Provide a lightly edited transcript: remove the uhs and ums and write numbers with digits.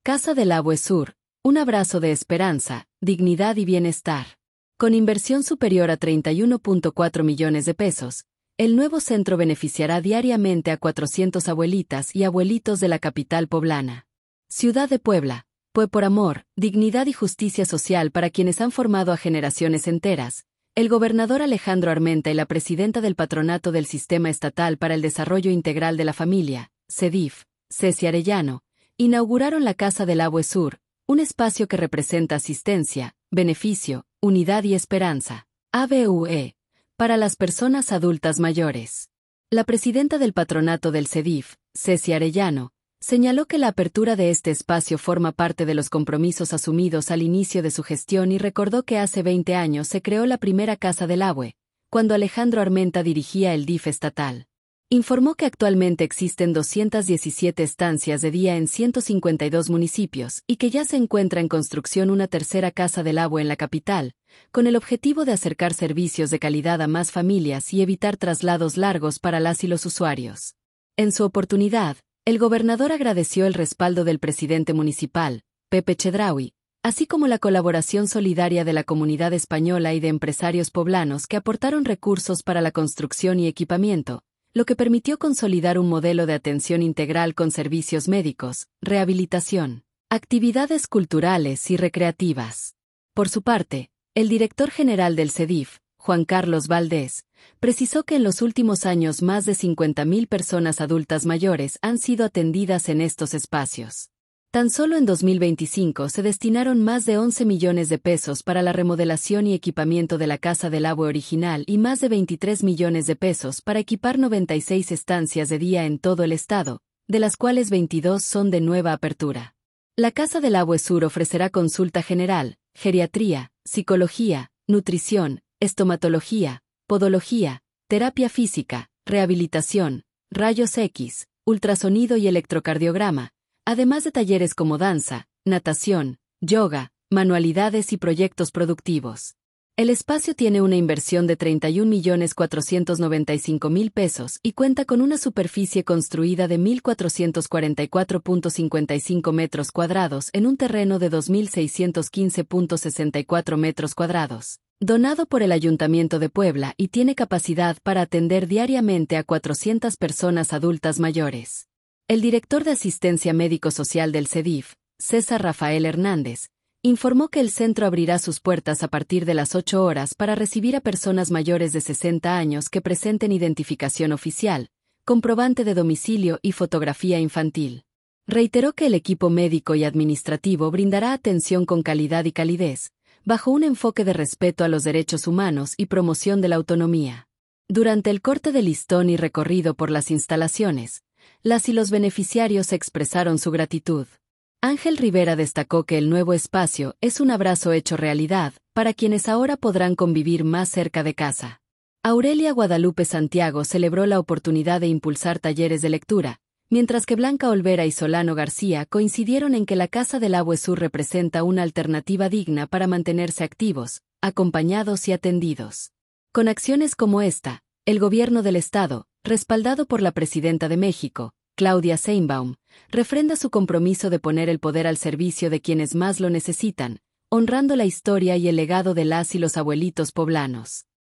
Casa del Abue Sur, un abrazo de esperanza, dignidad y bienestar. Con inversión superior a 31.4 millones de pesos, el nuevo centro beneficiará diariamente a 400 abuelitas y abuelitos de la capital poblana. Ciudad de Puebla, por amor, dignidad y justicia social para quienes han formado a generaciones enteras. El gobernador Alejandro Armenta y la presidenta del Patronato del Sistema Estatal para el Desarrollo Integral de la Familia, CEDIF, Ceci Arellano, inauguraron la Casa del Abue Sur, un espacio que representa asistencia, beneficio, unidad y esperanza, ABUE, para las personas adultas mayores. La presidenta del patronato del CEDIF, Ceci Arellano, señaló que la apertura de este espacio forma parte de los compromisos asumidos al inicio de su gestión y recordó que hace 20 años se creó la primera Casa del Abue, cuando Alejandro Armenta dirigía el DIF estatal. Informó que actualmente existen 217 estancias de día en 152 municipios y que ya se encuentra en construcción una tercera Casa del Abue en la capital, con el objetivo de acercar servicios de calidad a más familias y evitar traslados largos para las y los usuarios. En su oportunidad, el gobernador agradeció el respaldo del presidente municipal, Pepe Chedraui, así como la colaboración solidaria de la comunidad española y de empresarios poblanos que aportaron recursos para la construcción y equipamiento, lo que permitió consolidar un modelo de atención integral con servicios médicos, rehabilitación, actividades culturales y recreativas. Por su parte, el director general del CEDIF, Juan Carlos Valdés, precisó que en los últimos años más de 50.000 personas adultas mayores han sido atendidas en estos espacios. Tan solo en 2025 se destinaron más de 11 millones de pesos para la remodelación y equipamiento de la Casa del Abue original y más de 23 millones de pesos para equipar 96 estancias de día en todo el estado, de las cuales 22 son de nueva apertura. La Casa del Abue Sur ofrecerá consulta general, geriatría, psicología, nutrición, estomatología, podología, terapia física, rehabilitación, rayos X, ultrasonido y electrocardiograma, además de talleres como danza, natación, yoga, manualidades y proyectos productivos. El espacio tiene una inversión de 31.495.000 pesos y cuenta con una superficie construida de 1.444.55 metros cuadrados en un terreno de 2.615.64 metros cuadrados, donado por el Ayuntamiento de Puebla y tiene capacidad para atender diariamente a 400 personas adultas mayores. El director de Asistencia Médico-Social del CEDIF, César Rafael Hernández, informó que el centro abrirá sus puertas a partir de las 8 horas para recibir a personas mayores de 60 años que presenten identificación oficial, comprobante de domicilio y fotografía infantil. Reiteró que el equipo médico y administrativo brindará atención con calidad y calidez, bajo un enfoque de respeto a los derechos humanos y promoción de la autonomía. Durante el corte de listón y recorrido por las instalaciones, las y los beneficiarios expresaron su gratitud. Ángel Rivera destacó que el nuevo espacio es un abrazo hecho realidad, para quienes ahora podrán convivir más cerca de casa. Aurelia Guadalupe Santiago celebró la oportunidad de impulsar talleres de lectura, mientras que Blanca Olvera y Solano García coincidieron en que la Casa del Abue Sur representa una alternativa digna para mantenerse activos, acompañados y atendidos. Con acciones como esta, el gobierno del Estado, respaldado por la presidenta de México, Claudia Sheinbaum, refrenda su compromiso de poner el poder al servicio de quienes más lo necesitan, honrando la historia y el legado de las y los abuelitos poblanos.